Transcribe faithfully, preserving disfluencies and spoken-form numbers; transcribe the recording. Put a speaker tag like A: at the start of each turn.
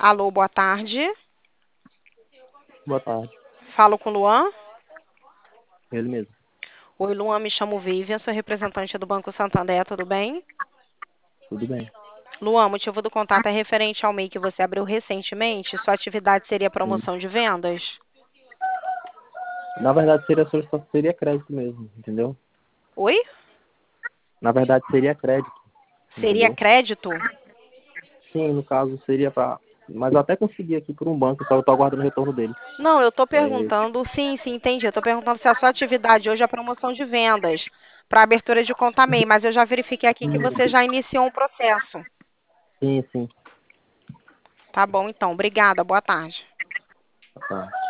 A: Alô, boa tarde.
B: Boa tarde.
A: Falo com o Luan.
B: Ele mesmo.
A: Oi, Luan, me chamo Vivian, sou representante do Banco Santander, tudo bem?
B: Tudo bem?
A: Luan, o motivo do contato é referente ao M E I que você abriu recentemente. Sua atividade seria
B: Sim.
A: promoção de vendas?
B: Na verdade, seria só só seria crédito mesmo, entendeu?
A: Oi?
B: Na verdade, seria crédito,
A: Seria
B: entendeu?
A: crédito?
B: Sim, no caso, seria para... Mas eu até consegui aqui por um banco, só eu tô aguardando o retorno dele.
A: Não, eu estou
B: É,
A: perguntando, sim, sim, entendi. Eu estou perguntando se a sua atividade hoje é promoção de vendas para abertura de conta M E I, mas eu já verifiquei aqui que você já iniciou um processo.
B: sim, sim.
A: Tá bom, então. Obrigada. Boa tarde.
B: Tá.